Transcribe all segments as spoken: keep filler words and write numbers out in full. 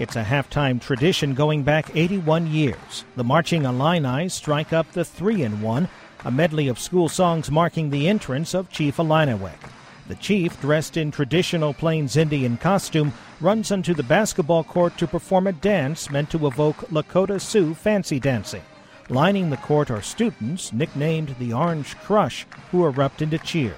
It's a halftime tradition going back eighty-one years. The Marching Illini strike up the three and one, a medley of school songs marking the entrance of Chief Illiniwek. The Chief, dressed in traditional Plains Indian costume, runs onto the basketball court to perform a dance meant to evoke Lakota Sioux fancy dancing. Lining the court are students, nicknamed the Orange Crush, who erupt into cheers.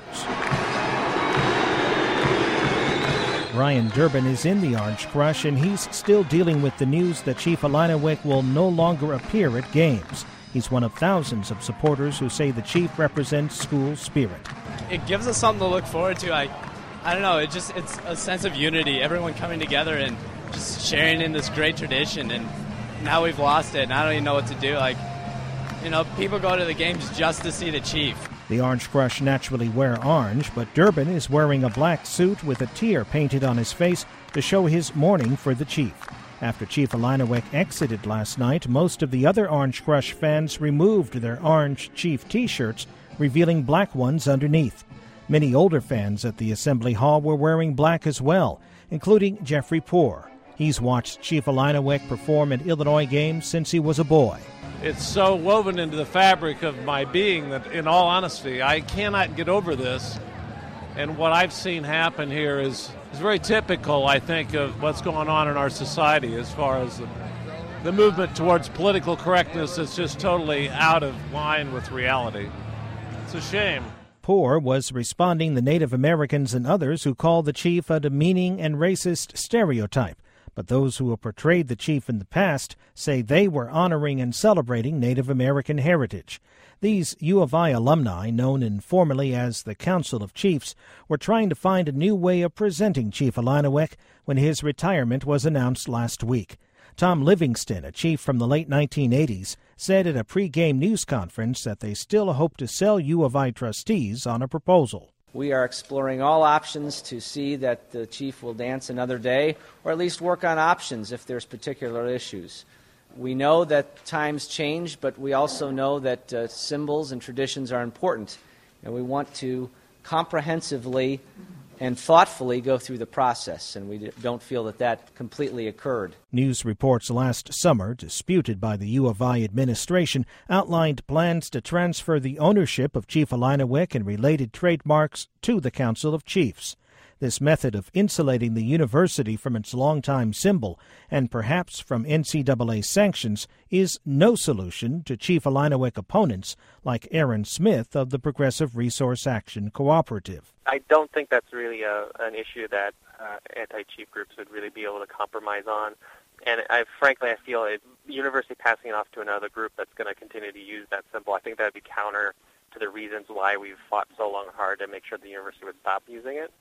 Brian Durbin is in the Orange Crush, and he's still dealing with the news that Chief Illiniwek will no longer appear at games. He's one of thousands of supporters who say the Chief represents school spirit. It gives us something to look forward to. I, I don't know, it just it's a sense of unity, everyone coming together and just sharing in this great tradition. And now we've lost it, and I don't even know what to do. Like, you know, people go to the games just to see the Chief. The Orange Crush naturally wear orange, but Durbin is wearing a black suit with a tear painted on his face to show his mourning for the Chief. After Chief Illiniwek exited last night, most of the other Orange Crush fans removed their orange Chief T-shirts, revealing black ones underneath. Many older fans at the Assembly Hall were wearing black as well, including Jeffrey Poor. He's watched Chief Illiniwek perform at Illinois games since he was a boy. It's so woven into the fabric of my being that, in all honesty, I cannot get over this. And what I've seen happen here is, is very typical, I think, of what's going on in our society as far as the, the movement towards political correctness is just totally out of line with reality. It's a shame. Poor was responding to Native Americans and others who called the Chief a demeaning and racist stereotype. But those who have portrayed the Chief in the past say they were honoring and celebrating Native American heritage. These U of I alumni, known informally as the Council of Chiefs, were trying to find a new way of presenting Chief Illiniwek when his retirement was announced last week. Tom Livingston, a chief from the late nineteen eighties, said at a pre-game news conference that they still hope to sell U of I trustees on a proposal. We are exploring all options to see that the Chief will dance another day, or at least work on options if there's particular issues. We know that times change, but we also know that uh, symbols and traditions are important, and we want to comprehensively and thoughtfully go through the process, and we don't feel that that completely occurred. News reports last summer, disputed by the U of I administration, outlined plans to transfer the ownership of Chief Illiniwek and related trademarks to the Council of Chiefs. This method of insulating the university from its longtime symbol and perhaps from N C double A sanctions is no solution to Chief Illiniwek opponents like Aaron Smith of the Progressive Resource Action Cooperative. I don't think that's really a, an issue that uh, anti-chief groups would really be able to compromise on. And I, frankly, I feel it, the university passing it off to another group that's going to continue to use that symbol, I think that would be counter to the reasons why we've fought so long hard to make sure the university would stop using it.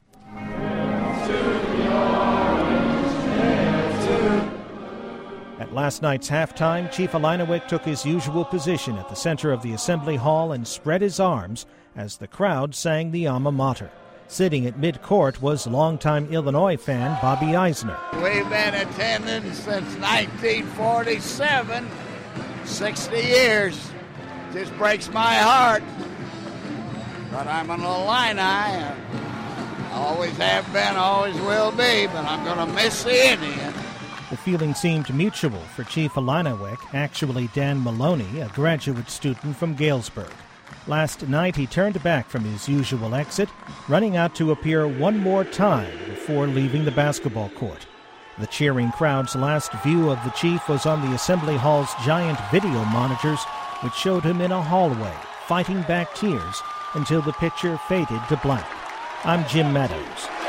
At last night's halftime, Chief Illiniwek took his usual position at the center of the Assembly Hall and spread his arms as the crowd sang the alma mater. Sitting at midcourt was longtime Illinois fan Bobby Eisner. We've been attending since nineteen forty-seven, sixty years. Just breaks my heart. But I'm an Illini. Always have been, always will be, but I'm going to miss the Indian. The feeling seemed mutual for Chief Illiniwek, actually Dan Maloney, a graduate student from Galesburg. Last night he turned back from his usual exit, running out to appear one more time before leaving the basketball court. The cheering crowd's last view of the Chief was on the Assembly Hall's giant video monitors, which showed him in a hallway, fighting back tears until the picture faded to black. I'm Jim Meadows.